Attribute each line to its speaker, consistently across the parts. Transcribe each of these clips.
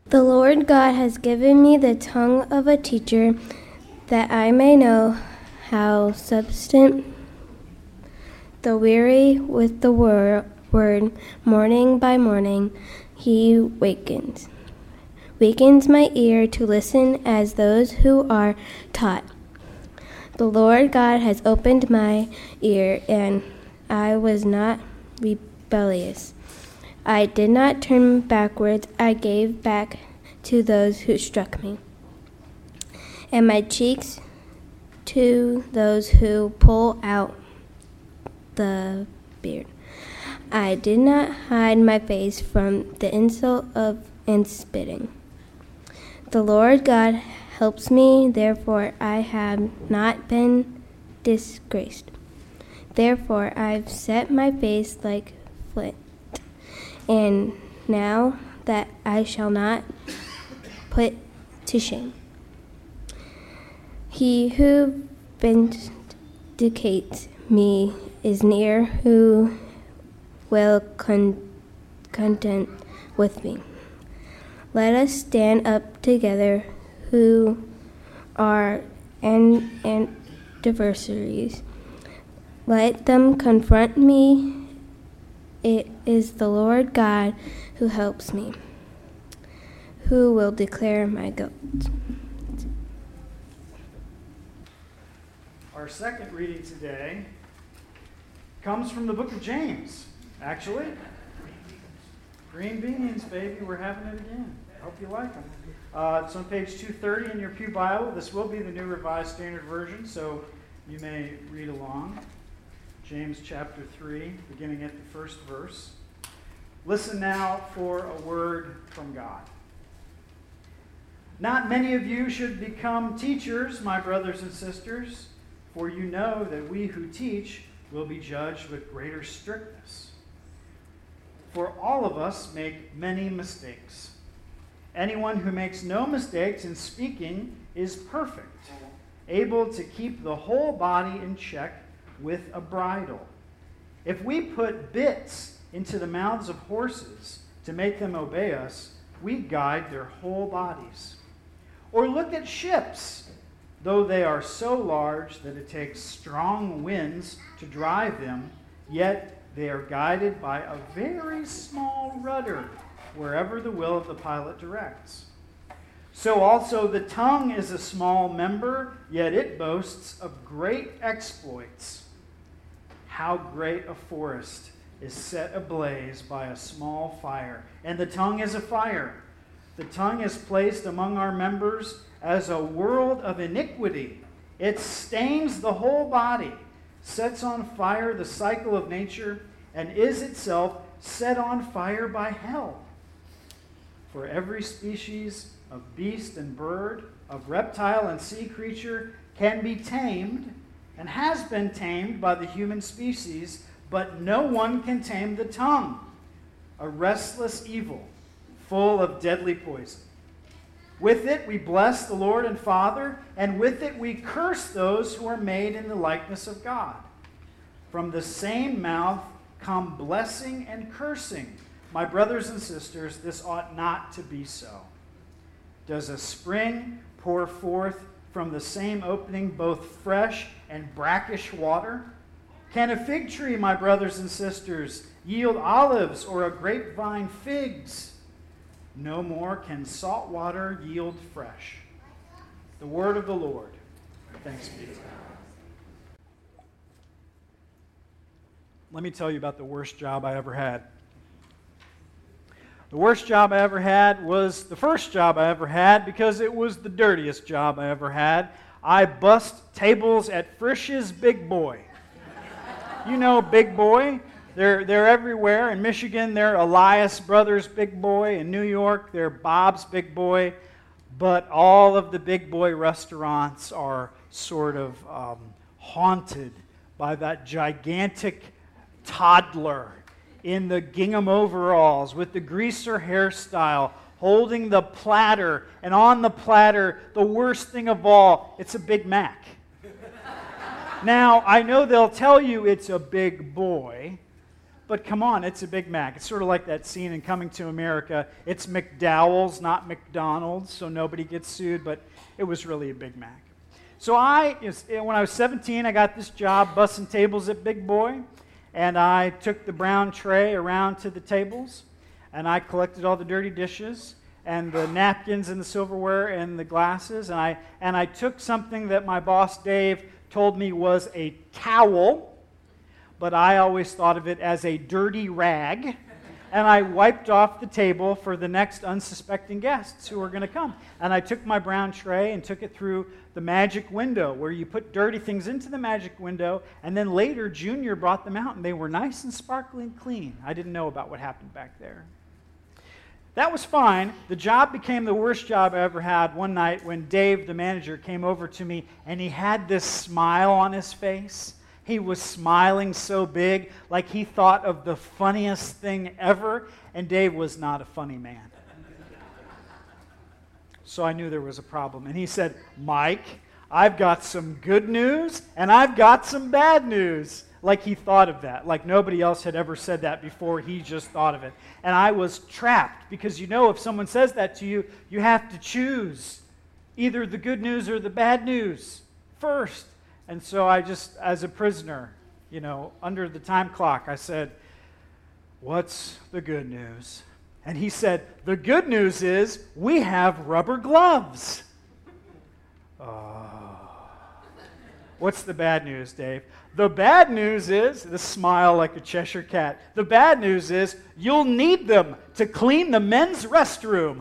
Speaker 1: The Lord God has given me the tongue of a teacher, that I may know how substant the weary with the word. Morning by morning he wakens my ear to listen as those who are taught. The Lord God has opened my ear, and I was not rebellious. I did not turn backwards. I gave back to those who struck me, and my cheeks to those who pull out the beard. I did not hide my face from the insult and spitting. The Lord God helps me, therefore I have not been disgraced. Therefore I've set my face like flint, and now that I shall not put to shame. He who vindicates me is near, who will content with me. Let us stand up together who are adversaries. Let them confront me. It is the Lord God who helps me, who will declare my guilt.
Speaker 2: Our second reading today comes from the book of James, actually. Green beans, baby, we're having it again. I hope you like them. It's on page 230 in your Pew Bible. This will be the New Revised Standard Version, so you may read along. James chapter 3, beginning at the first verse. Listen now for a word from God. Not many of you should become teachers, my brothers and sisters, for you know that we who teach will be judged with greater strictness. For all of us make many mistakes. Anyone who makes no mistakes in speaking is perfect, able to keep the whole body in check with a bridle. If we put bits into the mouths of horses to make them obey us, we guide their whole bodies. Or look at ships. Though they are so large that it takes strong winds to drive them, yet they are guided by a very small rudder wherever the will of the pilot directs. So also the tongue is a small member, yet it boasts of great exploits. How great a forest is set ablaze by a small fire, and the tongue is a fire. The tongue is placed among our members as a world of iniquity. It stains the whole body, sets on fire the cycle of nature, and is itself set on fire by hell. For every species of beast and bird, of reptile and sea creature can be tamed and has been tamed by the human species, but no one can tame the tongue, a restless evil, full of deadly poison. With it we bless the Lord and Father, and with it we curse those who are made in the likeness of God. From the same mouth come blessing and cursing. My brothers and sisters, this ought not to be so. Does a spring pour forth from the same opening both fresh and brackish water? Can a fig tree, my brothers and sisters, yield olives, or a grapevine figs? No more can salt water yield fresh. The word of the Lord. Thanks be to God. Let me tell you about the worst job I ever had. The worst job I ever had was the first job I ever had because it was the dirtiest job I ever had. I bussed tables at Frisch's Big Boy. You know Big Boy. They're everywhere. In Michigan, they're Elias Brothers Big Boy. In New York, they're Bob's Big Boy. But all of the Big Boy restaurants are sort of haunted by that gigantic toddler in the gingham overalls with the greaser hairstyle, holding the platter, and on the platter, the worst thing of all, it's a Big Mac. Now, I know they'll tell you it's a big boy, but come on, it's a Big Mac. It's sort of like that scene in Coming to America. It's McDowell's, not McDonald's, so nobody gets sued, but it was really a Big Mac. So when I was 17, I got this job bussing tables at Big Boy, and I took the brown tray around to the tables, and I collected all the dirty dishes, and the napkins and the silverware and the glasses, and I took something that my boss Dave told me was a towel, but I always thought of it as a dirty rag, and I wiped off the table for the next unsuspecting guests who were going to come. And I took my brown tray and took it through the magic window, where you put dirty things into the magic window, and then later Junior brought them out, and they were nice and sparkling clean. I didn't know about what happened back there. That was fine. The job became the worst job I ever had one night when Dave, the manager, came over to me, and he had this smile on his face. He was smiling so big, like he thought of the funniest thing ever, and Dave was not a funny man. So I knew there was a problem. And he said, "Mike, I've got some good news, and I've got some bad news." Like he thought of that. Like nobody else had ever said that before. He just thought of it. And I was trapped, because if someone says that to you, you have to choose either the good news or the bad news first. And so I just, as a prisoner, under the time clock, I said, "What's the good news?" And he said, "The good news is we have rubber gloves." What's the bad news, Dave? The bad news is, the smile like a Cheshire cat, the bad news is you'll need them to clean the men's restroom.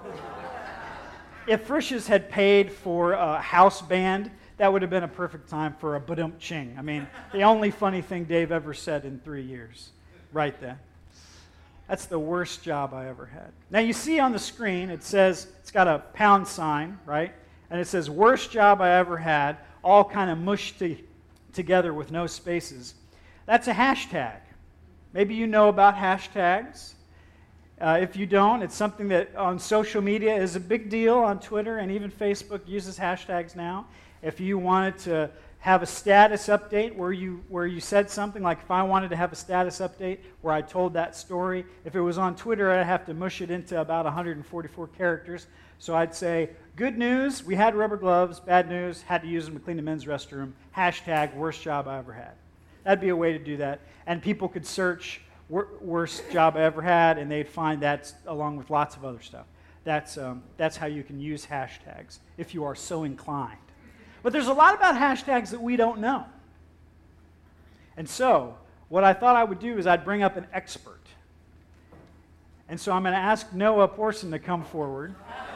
Speaker 2: If Frisch's had paid for a house band, that would have been a perfect time for a ba-dum-ching. I mean, the only funny thing Dave ever said in 3 years. Right then. That's the worst job I ever had. Now you see on the screen, it's got a pound sign, right? And it says, "Worst job I ever had," all kind of mushed together with no spaces. That's a hashtag. Maybe you know about hashtags. If you don't, it's something that on social media is a big deal. On Twitter and even Facebook uses hashtags now. If you wanted to have a status update where you said something, like if I wanted to have a status update where I told that story, if it was on Twitter, I'd have to mush it into about 144 characters. So I'd say, "Good news, we had rubber gloves. Bad news, had to use them to clean the men's restroom. Hashtag worst job I ever had." That'd be a way to do that. And people could search worst job I ever had, and they'd find that along with lots of other stuff. That's how you can use hashtags if you are so inclined. But there's a lot about hashtags that we don't know. And so what I thought I would do is I'd bring up an expert. And so I'm going to ask Noah Porson to come forward.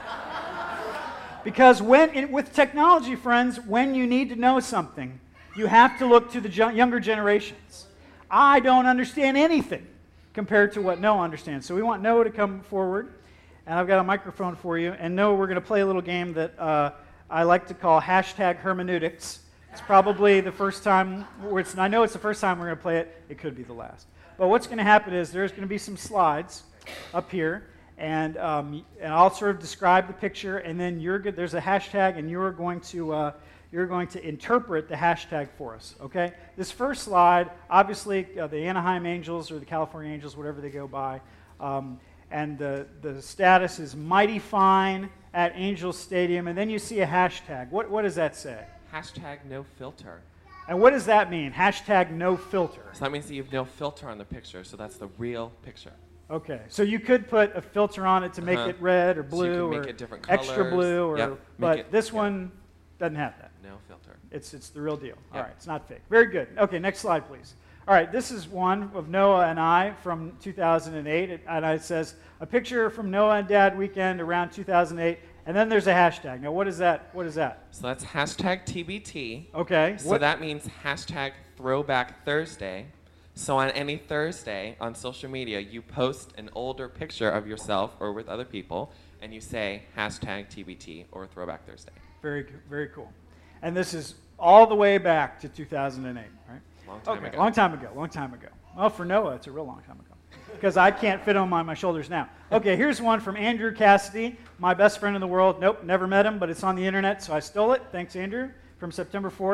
Speaker 2: Because with technology, friends, when you need to know something, you have to look to the younger generations. I don't understand anything compared to what Noah understands. So we want Noah to come forward. And I've got a microphone for you. And Noah, we're going to play a little game that I like to call hashtag hermeneutics. It's probably the first time, I know it's the first time we're going to play it. It could be the last. But what's going to happen is there's going to be some slides up here, and I'll sort of describe the picture, and then there's a hashtag, and you're going to interpret the hashtag for us, okay? This first slide, obviously, the Anaheim Angels or the California Angels, whatever they go by, and the status is mighty fine at Angels Stadium, and then you see a hashtag. What does that say?
Speaker 3: Hashtag no filter.
Speaker 2: And what does that mean? Hashtag no filter.
Speaker 3: So that means that you have no filter on the picture, so that's the real picture.
Speaker 2: Okay, so you could put a filter on it to make it red or blue,
Speaker 3: so you can
Speaker 2: or
Speaker 3: make it different colors.
Speaker 2: Extra blue, or but this one doesn't have that.
Speaker 3: No filter.
Speaker 2: It's the real deal. All right, it's not fake. Very good. Okay, next slide, please. All right, this is one of Noah and I from 2008, and it says, "A picture from Noah and Dad weekend around 2008," and then there's a hashtag. Now, what is that? What is that?
Speaker 3: So that's hashtag TBT.
Speaker 2: Okay.
Speaker 3: So that means hashtag Throwback Thursday. So on any Thursday on social media, you post an older picture of yourself or with other people, and you say hashtag TBT or Throwback Thursday.
Speaker 2: Very, very cool. And this is all the way back to 2008, right?
Speaker 3: Long time ago.
Speaker 2: Long time ago. Well, for Noah, it's a real long time ago, because I can't fit them on my shoulders now. Okay, here's one from Andrew Cassidy, my best friend in the world. Nope, never met him, but it's on the internet, so I stole it. Thanks, Andrew, from September 4th.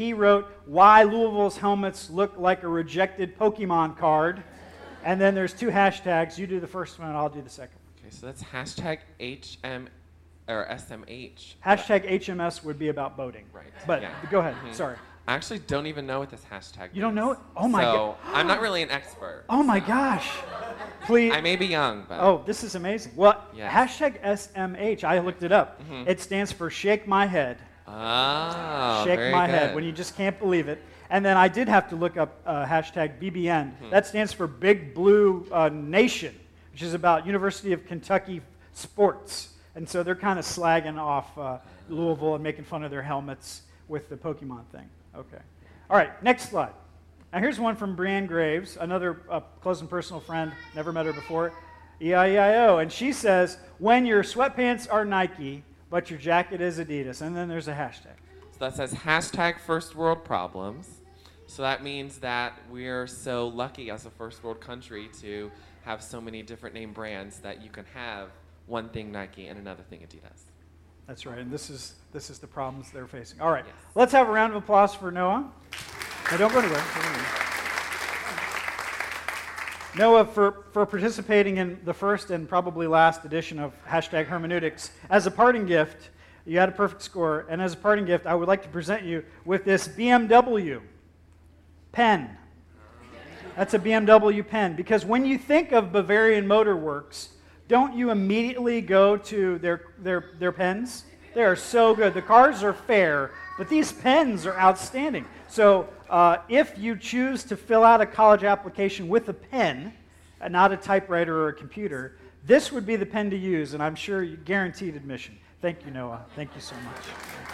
Speaker 2: he wrote, "Why Louisville's helmets look like a rejected Pokemon card." And then there's 2 hashtags. You do the first one, and I'll do the second one.
Speaker 3: Okay, so that's hashtag HM or SMH.
Speaker 2: Hashtag HMS would be about boating.
Speaker 3: Right.
Speaker 2: But
Speaker 3: yeah.
Speaker 2: go ahead.
Speaker 3: Mhm.
Speaker 2: Sorry.
Speaker 3: I actually don't even know what this hashtag
Speaker 2: You don't
Speaker 3: means.
Speaker 2: know it? Oh my
Speaker 3: So
Speaker 2: God.
Speaker 3: I'm not really an expert.
Speaker 2: Oh my gosh. Please.
Speaker 3: I may be young, but
Speaker 2: Oh, this is amazing. Well,
Speaker 3: Yes.
Speaker 2: hashtag SMH, I looked it up.
Speaker 3: Mhm.
Speaker 2: It stands for Shake My Head.
Speaker 3: Oh,
Speaker 2: Shake
Speaker 3: very
Speaker 2: My
Speaker 3: good.
Speaker 2: Head, when you just can't believe it. And then I did have to look up hashtag BBN. That stands for Big Blue Nation, which is about University of Kentucky sports. And so they're kind of slagging off Louisville and making fun of their helmets with the Pokemon thing. Okay. All right, next slide. Now here's one from Brianne Graves, another close and personal friend, never met her before, E-I-E-I-O. And she says, when your sweatpants are Nike, but your jacket is Adidas. And then there's a hashtag.
Speaker 3: So that says hashtag first world problems. So that means that we're so lucky as a first world country to have so many different name brands that you can have one thing Nike and another thing Adidas.
Speaker 2: That's right, and this is the problems they're facing. All right,
Speaker 3: Yes.
Speaker 2: let's have a round of applause for Noah. Now, don't go anywhere. Noah, for participating in the first and probably last edition of hashtag Hermeneutics. As a parting gift, you had a perfect score, and as a parting gift, I would like to present you with this BMW pen. That's a BMW pen, because when you think of Bavarian Motor Works, don't you immediately go to their pens? They are so good. The cars are fair, but these pens are outstanding. So if you choose to fill out a college application with a pen, not a typewriter or a computer, this would be the pen to use, and I'm sure you guaranteed admission. Thank you, Noah. Thank you so much.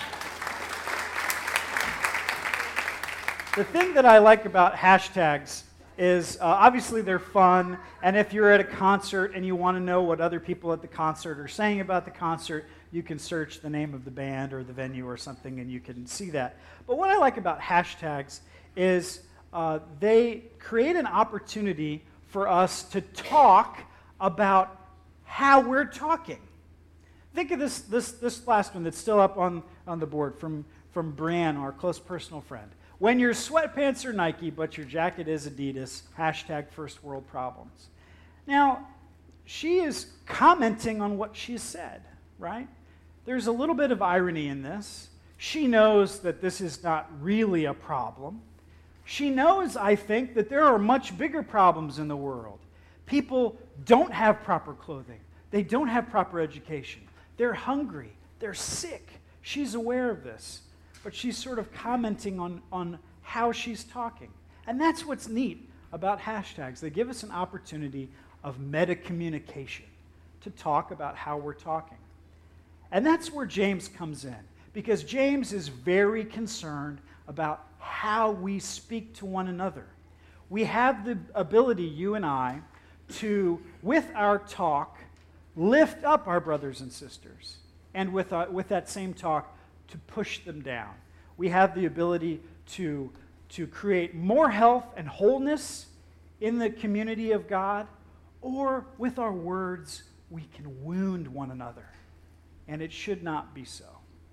Speaker 2: The thing that I like about hashtags is obviously they're fun, and if you're at a concert and you want to know what other people at the concert are saying about the concert, you can search the name of the band or the venue or something and you can see that. But what I like about hashtags is they create an opportunity for us to talk about how we're talking. Think of this last one that's still up on the board from Brianne, our close personal friend. When your sweatpants are Nike, but your jacket is Adidas, hashtag first world problems. Now, she is commenting on what she said, right? There's a little bit of irony in this. She knows that this is not really a problem. She knows, I think, that there are much bigger problems in the world. People don't have proper clothing. They don't have proper education. They're hungry. They're sick. She's aware of this. But she's sort of commenting on how she's talking. And that's what's neat about hashtags. They give us an opportunity of meta-communication to talk about how we're talking. And that's where James comes in, because James is very concerned about how we speak to one another. We have the ability, you and I, to, with our talk, lift up our brothers and sisters, and with that same talk, to push them down. We have the ability to create more health and wholeness in the community of God, or with our words, we can wound one another. And it should not be so.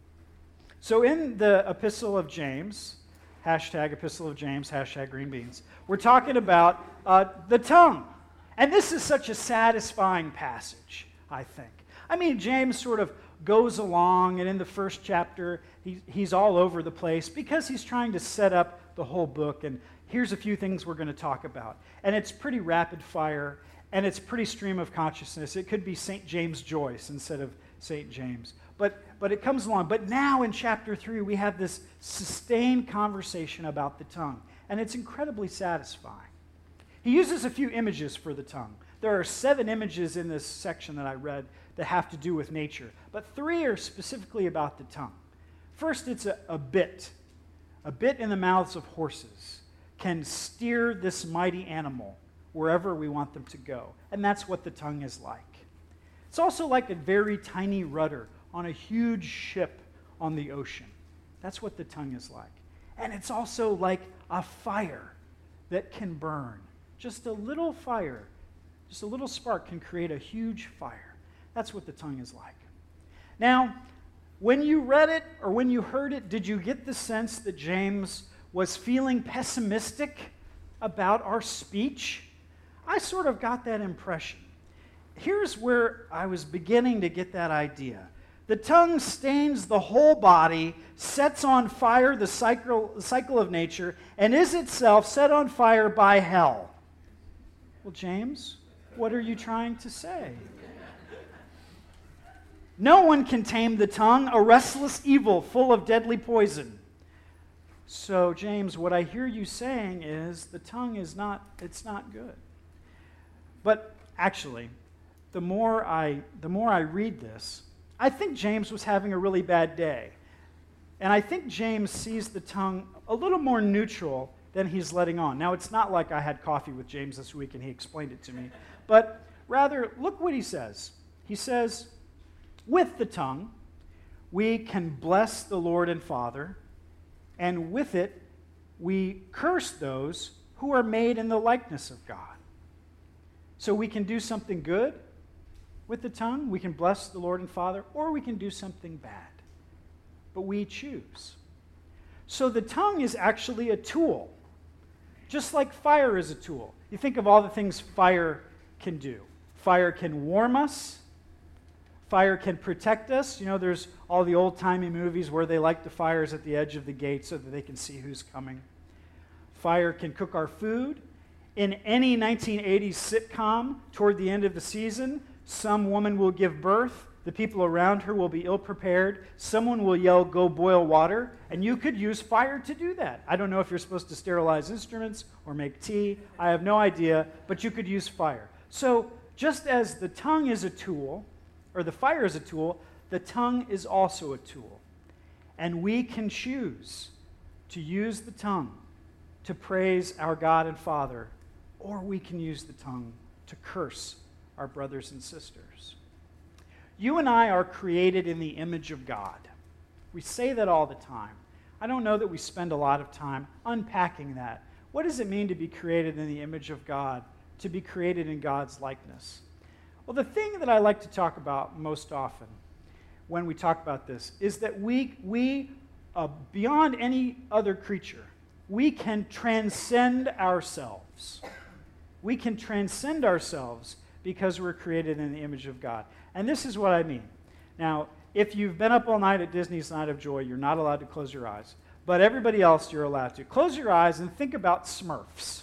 Speaker 2: So in the Epistle of James, hashtag Epistle of James, hashtag green beans, we're talking about the tongue. And this is such a satisfying passage, I think. I mean, James sort of goes along, and in the first chapter, he's all over the place because he's trying to set up the whole book, and here's a few things we're going to talk about. And it's pretty rapid fire, and it's pretty stream of consciousness. It could be St. James Joyce instead of St. James. But it comes along. But now in chapter 3, we have this sustained conversation about the tongue, and it's incredibly satisfying. He uses a few images for the tongue. There are 7 images in this section that I read that have to do with nature, but 3 are specifically about the tongue. First, it's a bit. A bit in the mouths of horses can steer this mighty animal wherever we want them to go, and that's what the tongue is like. It's also like a very tiny rudder on a huge ship on the ocean. That's what the tongue is like. And it's also like a fire that can burn. Just a little fire, just a little spark can create a huge fire. That's what the tongue is like. Now, When you read it or when you heard it, did you get the sense that James was feeling pessimistic about our speech? I sort of got that impression. Here's where I was beginning to get that idea. The tongue stains the whole body, sets on fire the cycle of nature, and is itself set on fire by hell. Well, James, what are you trying to say? No one can tame the tongue, a restless evil full of deadly poison. So, James, what I hear you saying is the tongue is not good. But actually, the more I read this, I think James was having a really bad day. And I think James sees the tongue a little more neutral than he's letting on. Now, it's not like I had coffee with James this week and he explained it to me. But rather, look what he says. He says, with the tongue, we can bless the Lord and Father, and with it, we curse those who are made in the likeness of God. So we can do something good with the tongue, we can bless the Lord and Father, or we can do something bad. But we choose. So the tongue is actually a tool, just like fire is a tool. You think of all the things fire can do. Fire can warm us. Fire can protect us. You know, there's all the old-timey movies where they light the fires at the edge of the gate so that they can see who's coming. Fire can cook our food. In any 1980s sitcom, toward the end of the season, some woman will give birth. The people around her will be ill-prepared. Someone will yell, "Go boil water," and you could use fire to do that. I don't know if you're supposed to sterilize instruments or make tea. I have no idea, but you could use fire. So just as the tongue is a tool, or the fire is a tool, the tongue is also a tool. And we can choose to use the tongue to praise our God and Father, or we can use the tongue to curse our brothers and sisters. You and I are created in the image of God. We say that all the time. I don't know that we spend a lot of time unpacking that. What does it mean to be created in the image of God, to be created in God's likeness? Well, the thing that I like to talk about most often when we talk about this is that we beyond any other creature, we can transcend ourselves. We can transcend ourselves because we're created in the image of God. And this is what I mean. Now, if you've been up all night at Disney's Night of Joy, you're not allowed to close your eyes. But everybody else, you're allowed to. Close your eyes and think about Smurfs.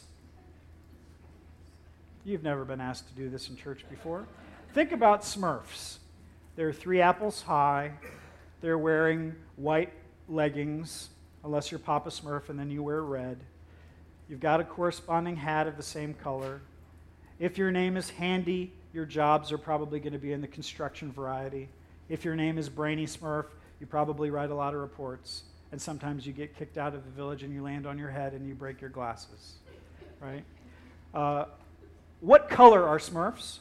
Speaker 2: You've never been asked to do this in church before. Think about Smurfs. They're 3 apples high. They're wearing white leggings, unless you're Papa Smurf and then you wear red. You've got a corresponding hat of the same color. If your name is Handy, your jobs are probably going to be in the construction variety. If your name is Brainy Smurf, you probably write a lot of reports. And sometimes you get kicked out of the village and you land on your head and you break your glasses. Right? What color are Smurfs?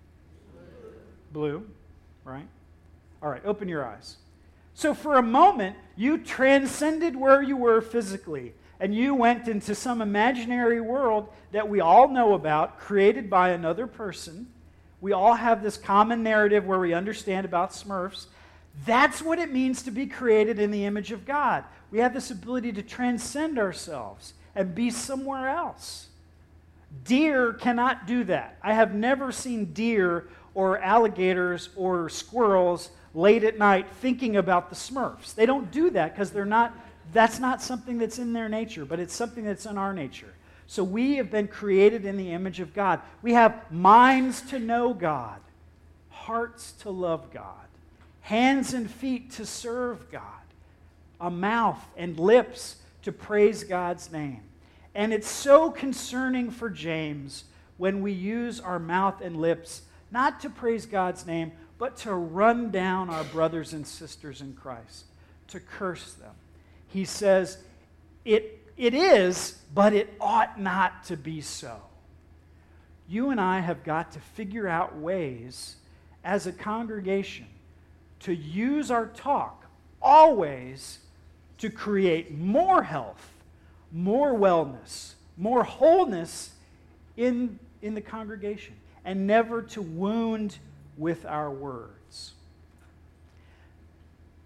Speaker 2: Blue, right? All right, open your eyes. So for a moment, you transcended where you were physically, and you went into some imaginary world that we all know about, created by another person. We all have this common narrative where we understand about Smurfs. That's what it means to be created in the image of God. We have this ability to transcend ourselves and be somewhere else. Deer cannot do that. I have never seen deer or alligators or squirrels late at night thinking about the Smurfs. They don't do that because that's not something that's in their nature, but it's something that's in our nature. So we have been created in the image of God. We have minds to know God, hearts to love God, hands and feet to serve God, a mouth and lips to praise God's name. And it's so concerning for James when we use our mouth and lips not to praise God's name, but to run down our brothers and sisters in Christ, to curse them. He says, it is, but it ought not to be so. You and I have got to figure out ways as a congregation to use our talk always to create more health, more wellness, more wholeness in the congregation, and never to wound with our words.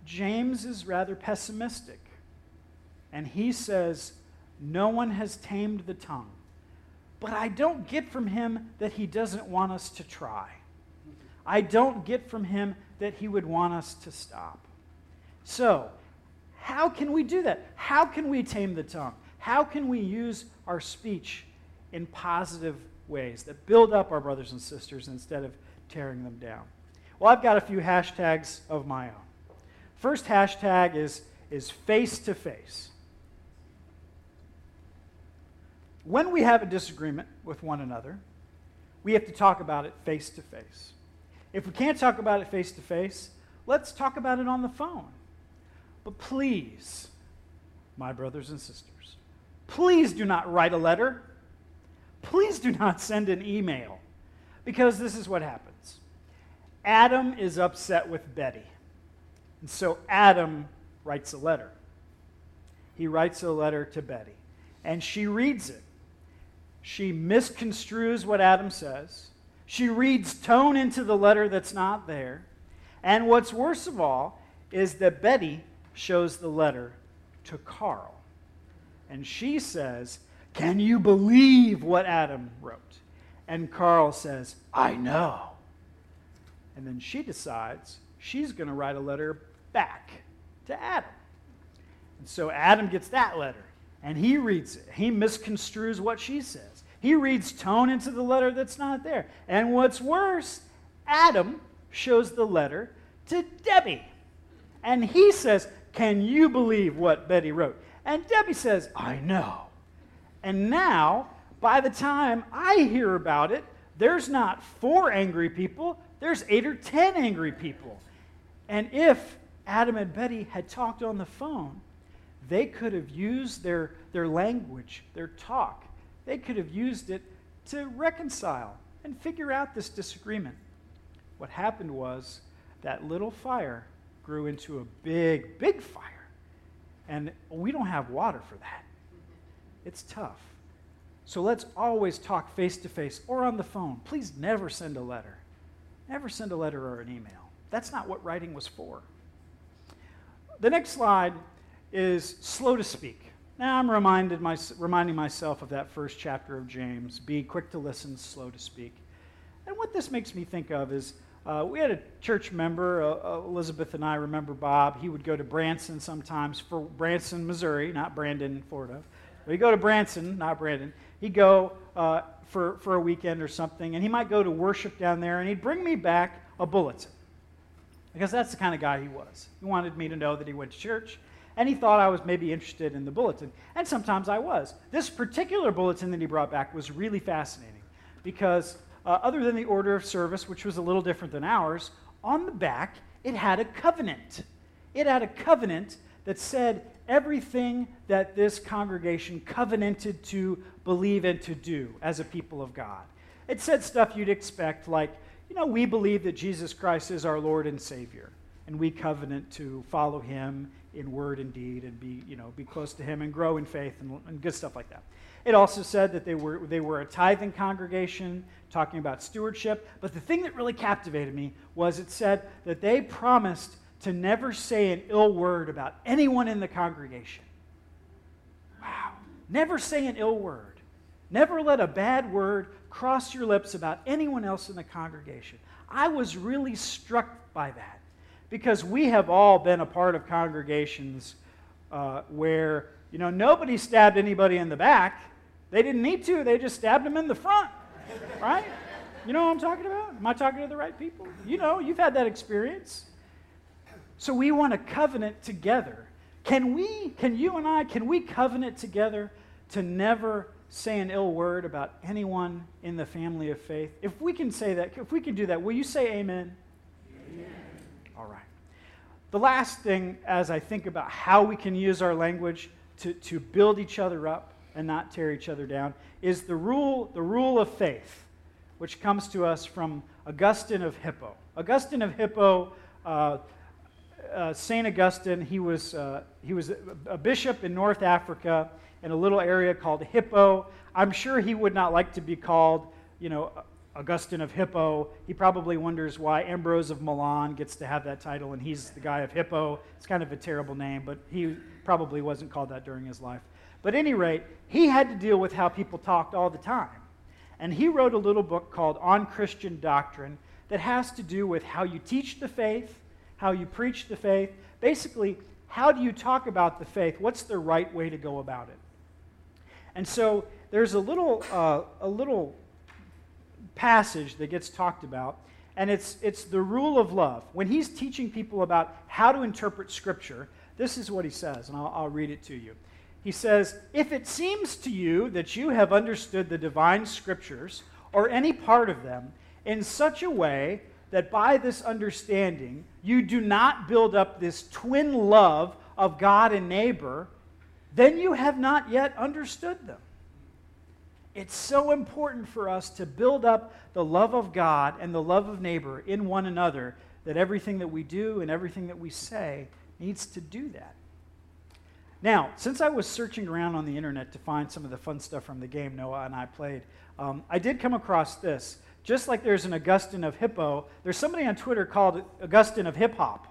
Speaker 2: James is rather pessimistic. And he says, no one has tamed the tongue. But I don't get from him that he doesn't want us to try. I don't get from him that he would want us to stop. So, how can we do that? How can we tame the tongue? How can we use our speech in positive ways that build up our brothers and sisters instead of tearing them down? Well, I've got a few hashtags of my own. First hashtag is face-to-face. When we have a disagreement with one another, we have to talk about it face-to-face. If we can't talk about it face-to-face, let's talk about it on the phone. But please, my brothers and sisters, please do not write a letter. Please do not send an email, because this is what happens. Adam is upset with Betty, and so Adam writes a letter. He writes a letter to Betty, and she reads it. She misconstrues what Adam says. She reads tone into the letter that's not there. And what's worse of all is that Betty shows the letter to Carl. And she says, "Can you believe what Adam wrote?" And Carl says, "I know." And then she decides she's going to write a letter back to Adam. And so Adam gets that letter, and he reads it. He misconstrues what she says. He reads tone into the letter that's not there. And what's worse, Adam shows the letter to Debbie. And he says, "Can you believe what Betty wrote?" And Debbie says, "I know." And now, by the time I hear about it, there's not 4 angry people, there's 8 or 10 angry people. And if Adam and Betty had talked on the phone, they could have used their language, their talk. They could have used it to reconcile and figure out this disagreement. What happened was that little fire grew into a big, big fire. And we don't have water for that. It's tough. So let's always talk face-to-face or on the phone. Please never send a letter. Never send a letter or an email. That's not what writing was for. The next slide is slow to speak. Now I'm reminding myself of that first chapter of James. Be quick to listen, slow to speak. And what this makes me think of is we had a church member, Elizabeth and I remember Bob. He would go to Branson sometimes, for Branson, Missouri, not Brandon, Florida. But he'd go to Branson, not Brandon. He'd go for a weekend or something, and he might go to worship down there, and he'd bring me back a bulletin. Because that's the kind of guy he was. He wanted me to know that he went to church, and he thought I was maybe interested in the bulletin. And sometimes I was. This particular bulletin that he brought back was really fascinating, because other than the order of service, which was a little different than ours, on the back it had a covenant. It had a covenant that said everything that this congregation covenanted to believe and to do as a people of God. It said stuff you'd expect, like, we believe that Jesus Christ is our Lord and Savior, and we covenant to follow him in word and deed and be close to him and grow in faith and good stuff like that. It also said that they were a tithing congregation, talking about stewardship. But the thing that really captivated me was it said that they promised to never say an ill word about anyone in the congregation. Wow. Never say an ill word. Never let a bad word cross your lips about anyone else in the congregation. I was really struck by that, because we have all been a part of congregations where nobody stabbed anybody in the back. They didn't need to. They just stabbed them in the front, right? You know what I'm talking about? Am I talking to the right people? You've had that experience. So we want to covenant together. Can you and I covenant together to never say an ill word about anyone in the family of faith? If we can say that, if we can do that, will you say amen? Amen. All right. The last thing, as I think about how we can use our language to build each other up and not tear each other down, is the rule of faith, which comes to us from Augustine of Hippo. Augustine of Hippo, St. Augustine, he was a bishop in North Africa in a little area called Hippo. I'm sure he would not like to be called, Augustine of Hippo. He probably wonders why Ambrose of Milan gets to have that title, and he's the guy of Hippo. It's kind of a terrible name, but he probably wasn't called that during his life. But at any rate, he had to deal with how people talked all the time. And he wrote a little book called On Christian Doctrine that has to do with how you teach the faith, how you preach the faith. Basically, how do you talk about the faith? What's the right way to go about it? And so there's a little passage that gets talked about, and it's the rule of love. When he's teaching people about how to interpret Scripture, this is what he says, and I'll read it to you. He says, "If it seems to you that you have understood the divine Scriptures, or any part of them, in such a way that by this understanding you do not build up this twin love of God and neighbor, then you have not yet understood them." It's so important for us to build up the love of God and the love of neighbor in one another that everything that we do and everything that we say needs to do that. Now, since I was searching around on the internet to find some of the fun stuff from the game Noah and I played, I did come across this. Just like there's an Augustine of Hippo, there's somebody on Twitter called Augustine of Hip Hop.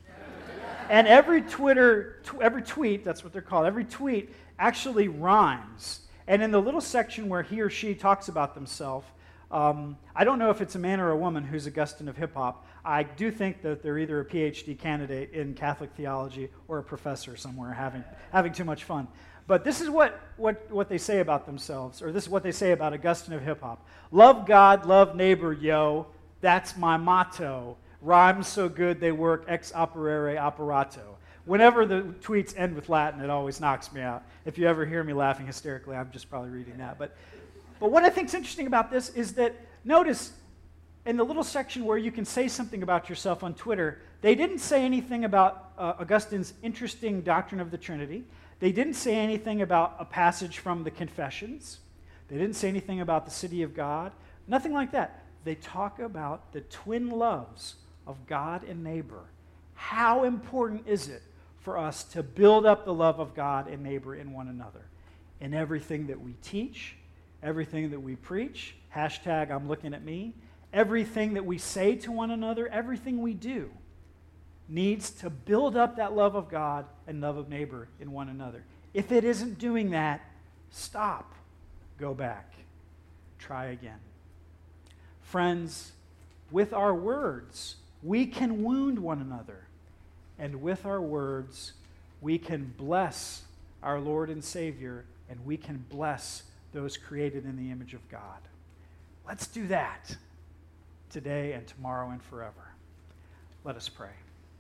Speaker 2: And every tweet, that's what they're called, every tweet actually rhymes. And in the little section where he or she talks about themselves, I don't know if it's a man or a woman who's Augustine of Hip Hop. I do think that they're either a PhD candidate in Catholic theology or a professor somewhere having too much fun. But this is what they say about themselves, or this is what they say about Augustine of Hip Hop. "Love God, love neighbor, yo. That's my motto. Rhymes so good they work ex operare operato." Whenever the tweets end with Latin, it always knocks me out. If you ever hear me laughing hysterically, I'm just probably reading that. But what I think is interesting about this is that, notice, in the little section where you can say something about yourself on Twitter, they didn't say anything about Augustine's interesting doctrine of the Trinity. They didn't say anything about a passage from the Confessions. They didn't say anything about the city of God. Nothing like that. They talk about the twin loves of God and neighbor. How important is it for us to build up the love of God and neighbor in one another? In everything that we teach, everything that we preach, hashtag I'm looking at me, everything that we say to one another, everything we do needs to build up that love of God and love of neighbor in one another. If it isn't doing that, stop. Go back. Try again. Friends, with our words, we can wound one another. And with our words, we can bless our Lord and Savior, and we can bless those created in the image of God. Let's do that today and tomorrow and forever. Let us pray.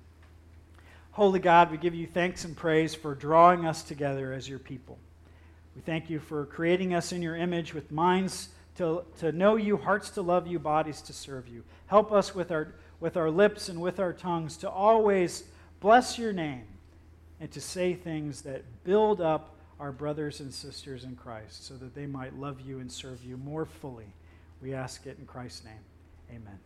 Speaker 2: Holy God, we give you thanks and praise for drawing us together as your people. We thank you for creating us in your image with minds to know you, hearts to love you, bodies to serve you. Help us with our lips and with our tongues to always bless your name and to say things that build up our brothers and sisters in Christ so that they might love you and serve you more fully. We ask it in Christ's name. Amen.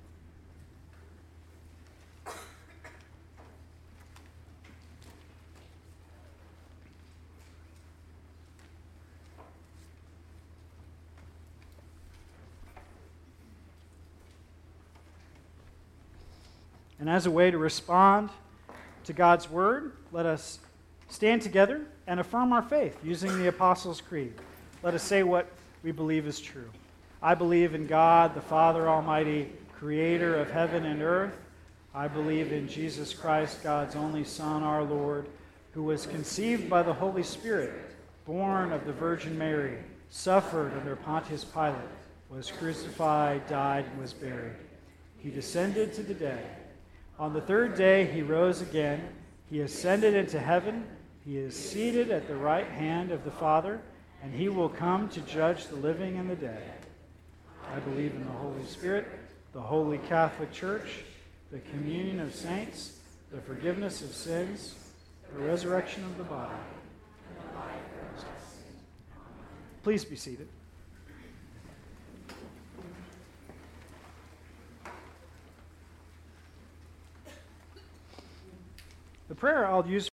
Speaker 2: And as a way to respond to God's word, let us stand together and affirm our faith using the Apostles' Creed. Let us say what we believe is true. I believe in God, the Father Almighty, creator of heaven and earth. I believe in Jesus Christ, God's only Son, our Lord, who was conceived by the Holy Spirit, born of the Virgin Mary, suffered under Pontius Pilate, was crucified, died, and was buried. He descended to the dead. On the third day he rose again. He ascended into heaven. He is seated at the right hand of the Father, and he will come to judge the living and the dead. I believe in the Holy Spirit, the Holy Catholic Church, the communion of saints, the forgiveness of sins, the resurrection of the body. Please be seated. The prayer I'll use